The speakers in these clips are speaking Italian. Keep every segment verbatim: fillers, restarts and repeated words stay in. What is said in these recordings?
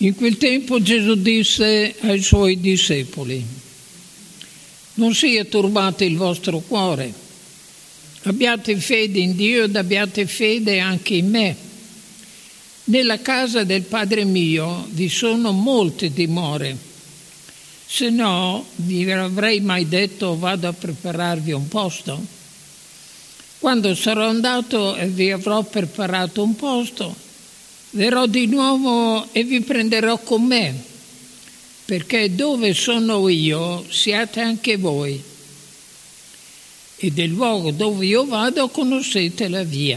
In quel tempo Gesù disse ai suoi discepoli: non sia turbato il vostro cuore, abbiate fede in Dio ed abbiate fede anche in me. Nella casa del Padre mio vi sono molte dimore, se no vi avrei mai detto vado a prepararvi un posto. Quando sarò andato e vi avrò preparato un posto, verrò di nuovo e vi prenderò con me, perché dove sono io siate anche voi, e del luogo dove io vado conoscete la via.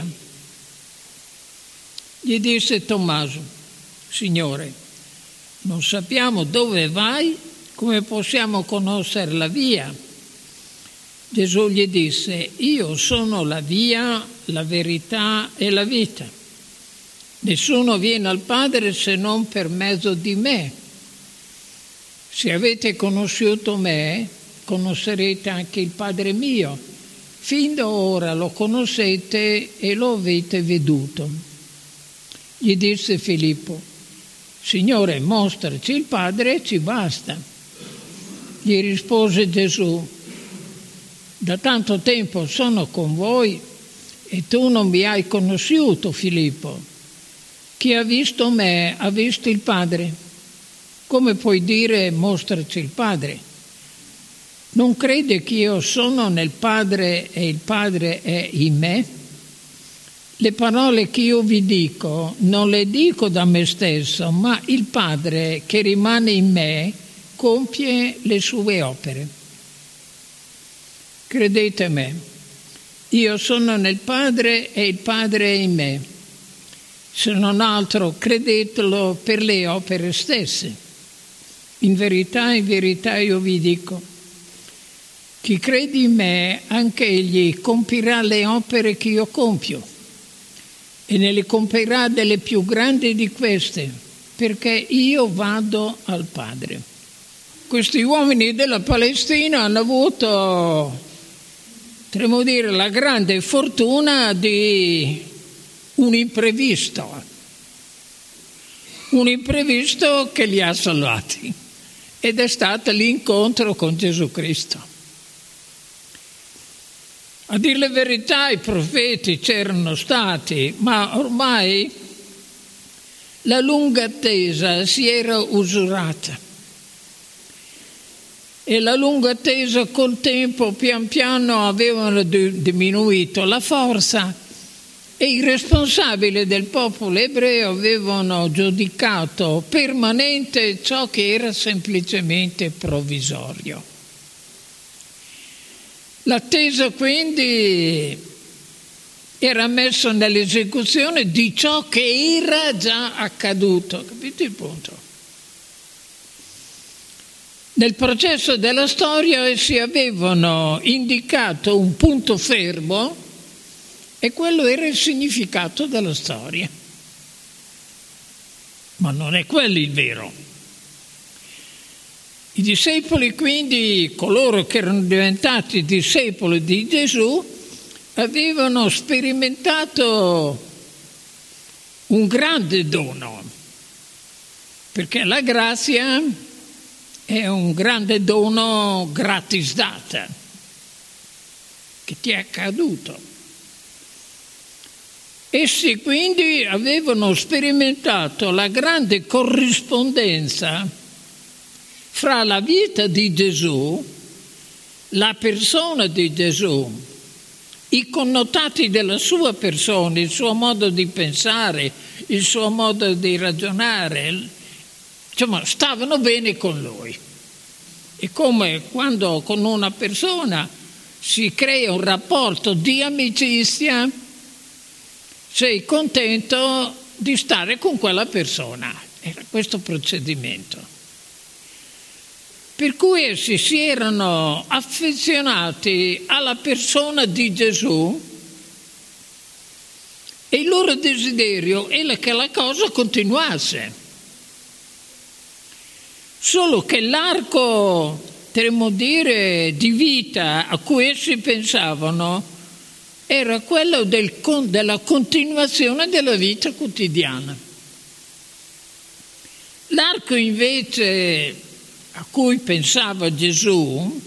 Gli disse Tommaso: Signore, non sappiamo dove vai, come possiamo conoscere la via? Gesù gli disse: io sono la via, la verità e la vita. Nessuno viene al Padre se non per mezzo di me. Se avete conosciuto me, conoscerete anche il Padre mio. Fin da ora lo conoscete e lo avete veduto. Gli disse Filippo: Signore, mostraci il Padre e ci basta. Gli rispose Gesù: da tanto tempo sono con voi e tu non mi hai conosciuto, Filippo. Chi ha visto me ha visto il Padre. Come puoi dire mostraci il Padre? Non crede che io sono nel Padre e il Padre è in me? Le parole che io vi dico non le dico da me stesso, ma il Padre che rimane in me compie le sue opere. Credete me, io sono nel Padre e il Padre è in me. Se non altro, credetelo per le opere stesse. In verità, in verità io vi dico, chi crede in me, anche egli compirà le opere che io compio, e ne le compirà delle più grandi di queste, perché io vado al Padre. Questi uomini della Palestina hanno avuto, potremmo dire, la grande fortuna di un imprevisto, un imprevisto che li ha salvati, ed è stato l'incontro con Gesù Cristo. A dire la verità, i profeti c'erano stati, ma ormai la lunga attesa si era usurata. E la lunga attesa col tempo pian piano avevano diminuito la forza, e i responsabili del popolo ebreo avevano giudicato permanente ciò che era semplicemente provvisorio. L'attesa quindi era messa nell'esecuzione di ciò che era già accaduto. Capite il punto? Nel processo della storia essi avevano indicato un punto fermo, e quello era il significato della storia. Ma non è quello il vero. I discepoli, quindi, coloro che erano diventati discepoli di Gesù, avevano sperimentato un grande dono, perché la grazia è un grande dono gratis data, che ti è accaduto. Essi quindi avevano sperimentato la grande corrispondenza fra la vita di Gesù, la persona di Gesù, i connotati della sua persona, il suo modo di pensare, il suo modo di ragionare, insomma, stavano bene con lui. E come quando con una persona si crea un rapporto di amicizia, sei contento di stare con quella persona. Era questo procedimento. Per cui essi si erano affezionati alla persona di Gesù, e il loro desiderio era che la cosa continuasse. Solo che l'arco, potremmo dire, di vita a cui essi pensavano era quello del, della continuazione della vita quotidiana. L'arco invece a cui pensava Gesù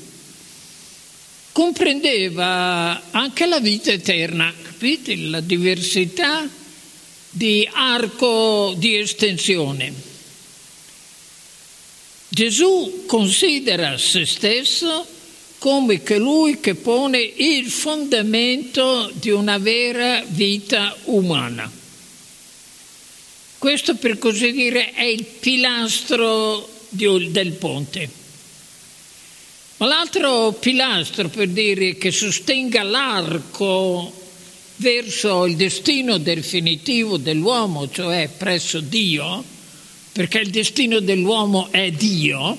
comprendeva anche la vita eterna, capite? La diversità di arco di estensione. Gesù considera se stesso come colui che pone il fondamento di una vera vita umana. Questo, per così dire, è il pilastro di, del ponte. Ma l'altro pilastro, per dire, che sostenga l'arco verso il destino definitivo dell'uomo, cioè presso Dio, perché il destino dell'uomo è Dio,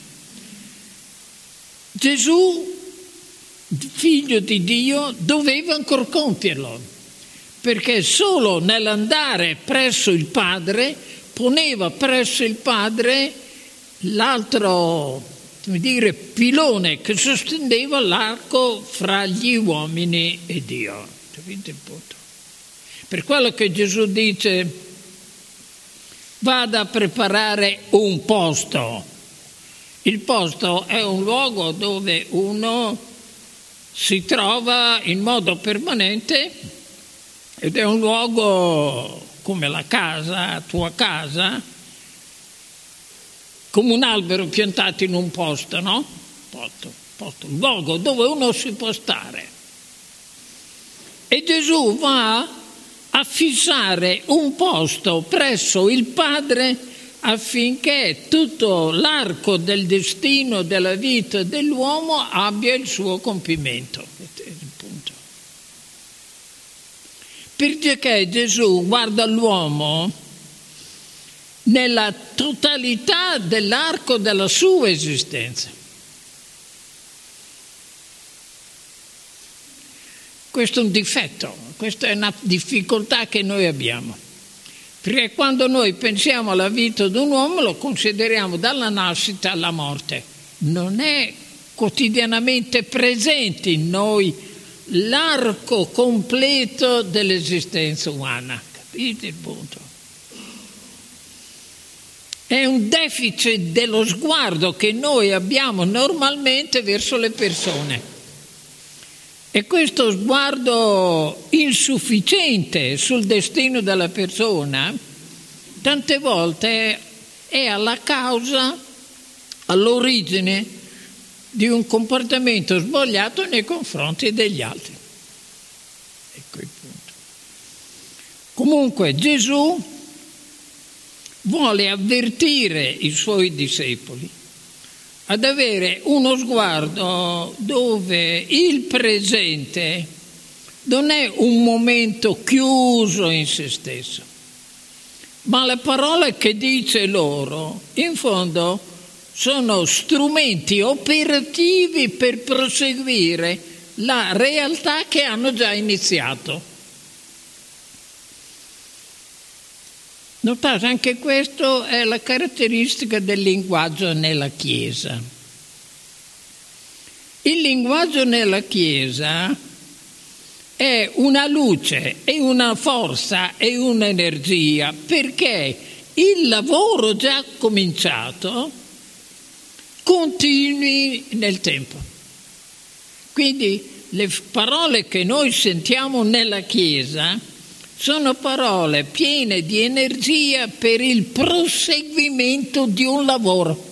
Gesù, figlio di Dio, doveva ancora compierlo, perché solo nell'andare presso il Padre poneva presso il Padre l'altro, come dire, pilone che sosteneva l'arco fra gli uomini e Dio. Capite il punto? Per quello che Gesù dice: vada a preparare un posto. Il posto è un luogo dove uno si trova in modo permanente ed è un luogo come la casa, tua casa, come un albero piantato in un posto, no? Posto, posto, un luogo dove uno si può stare. E Gesù va a fissare un posto presso il Padre affinché tutto l'arco del destino della vita dell'uomo abbia il suo compimento. Perché Gesù guarda l'uomo nella totalità dell'arco della sua esistenza. Questo è un difetto, questa è una difficoltà che noi abbiamo. Perché quando noi pensiamo alla vita di un uomo lo consideriamo dalla nascita alla morte. Non è quotidianamente presente in noi l'arco completo dell'esistenza umana. Capite il punto? È un deficit dello sguardo che noi abbiamo normalmente verso le persone. E questo sguardo insufficiente sul destino della persona tante volte è alla causa, all'origine di un comportamento sbagliato nei confronti degli altri. Ecco il punto. Comunque Gesù vuole avvertire i suoi discepoli ad avere uno sguardo dove il presente non è un momento chiuso in se stesso, ma le parole che dice loro, in fondo, sono strumenti operativi per proseguire la realtà che hanno già iniziato. Notate, anche questo è la caratteristica del linguaggio nella Chiesa. Il linguaggio nella Chiesa è una luce, è una forza, è un'energia, perché il lavoro già cominciato continui nel tempo. Quindi le parole che noi sentiamo nella Chiesa sono parole piene di energia per il proseguimento di un lavoro.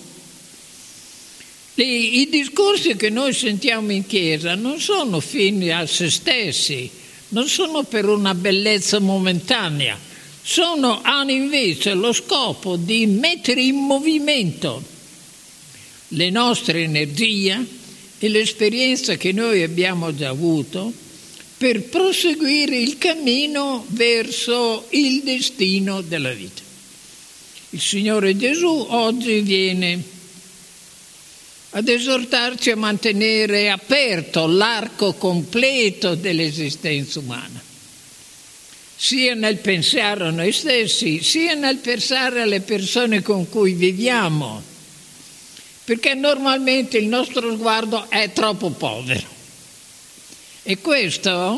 I, i discorsi che noi sentiamo in chiesa non sono fini a se stessi, non sono per una bellezza momentanea, sono, hanno invece lo scopo di mettere in movimento le nostre energie e l'esperienza che noi abbiamo già avuto per proseguire il cammino verso il destino della vita. Il Signore Gesù oggi viene ad esortarci a mantenere aperto l'arco completo dell'esistenza umana, sia nel pensare a noi stessi, sia nel pensare alle persone con cui viviamo, perché normalmente il nostro sguardo è troppo povero. E questo,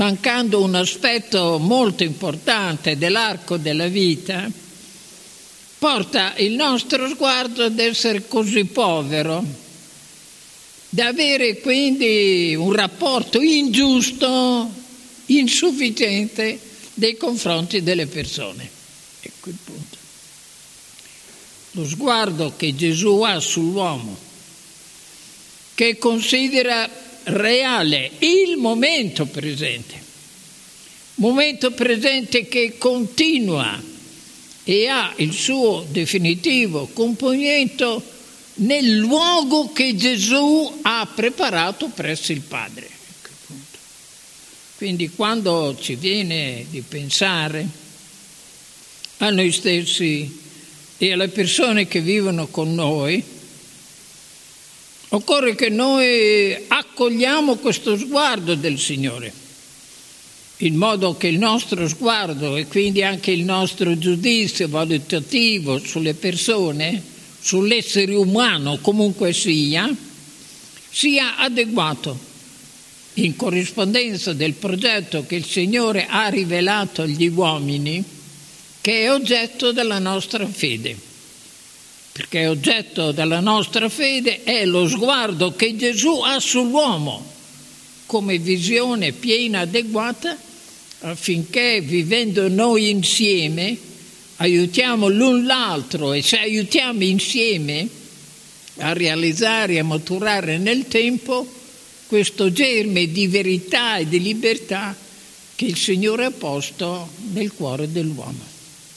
mancando un aspetto molto importante dell'arco della vita, porta il nostro sguardo ad essere così povero, da avere quindi un rapporto ingiusto, insufficiente nei confronti delle persone. Ecco il punto. Lo sguardo che Gesù ha sull'uomo, che considera reale il momento presente, momento presente che continua e ha il suo definitivo compimento nel luogo che Gesù ha preparato presso il Padre. Ecco il punto. Quindi quando ci viene di pensare a noi stessi e alle persone che vivono con noi, occorre che noi accogliamo questo sguardo del Signore, in modo che il nostro sguardo e quindi anche il nostro giudizio valutativo sulle persone, sull'essere umano comunque sia, sia adeguato, in corrispondenza del progetto che il Signore ha rivelato agli uomini, che è oggetto della nostra fede. Perché oggetto della nostra fede è lo sguardo che Gesù ha sull'uomo come visione piena, adeguata, affinché vivendo noi insieme aiutiamo l'un l'altro, e se aiutiamo insieme a realizzare e a maturare nel tempo questo germe di verità e di libertà che il Signore ha posto nel cuore dell'uomo.